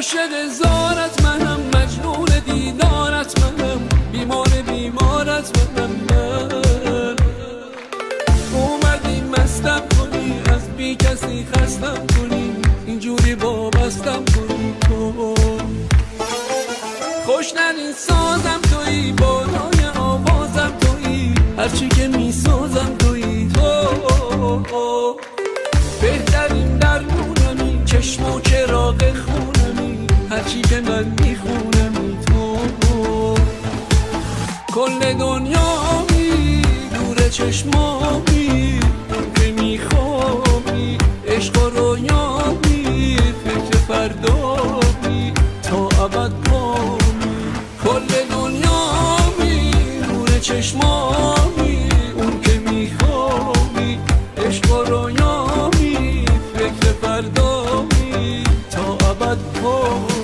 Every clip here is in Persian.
عاشق زارت منم، مجنون دیدارت منم، بیمارت منم. من اومدی مستم کنی، از بی کسی خستم کنی، اینجوری وابستم کنی. تو خوشنرین سازم تویی، بالای آوازم تویی، هرچی که میسازم تویی. تو بهترین درمونمی، چشم و چراغ خونمی، هرچی که من میخونمی. تو کل دنیامی، دور چشمامی، که میخوابی عشق و رویامی، فکر فردامی تا ابد پامی. کل دنیامی، دور چشمامی، اون که میخوابی عشق و رویامی، فکر فردامی تا ابد پامی.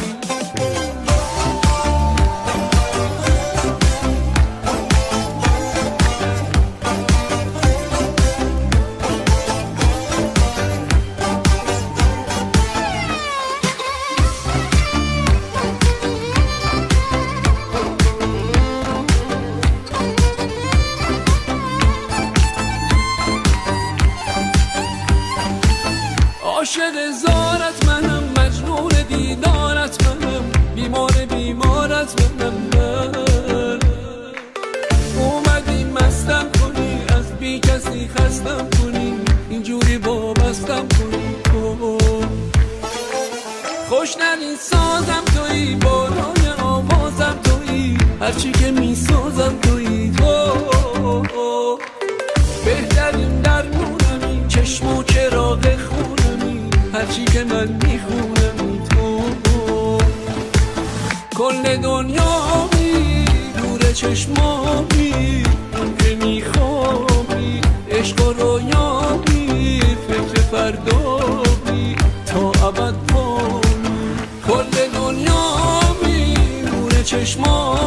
عاشق زارت منم، مجنون دیدارت منم، بیمارت منم. من اومدی مستم کنی، از بی کسی خستم کنی، اینجوری وابستم کنی. تو خوشنرین سازم تویی، بالای آوازم تویی، هرچی که میسازم تویی. تو بهترین درمونمی، چشم و چراغ خونمی، هرچی که من میخونم. تو کل دنیامی، دور چشمامی، اون که میخوابی عشق و رویامی، فکر فردامی تا ابد پامی. کل دنیامی، دور چشمامی.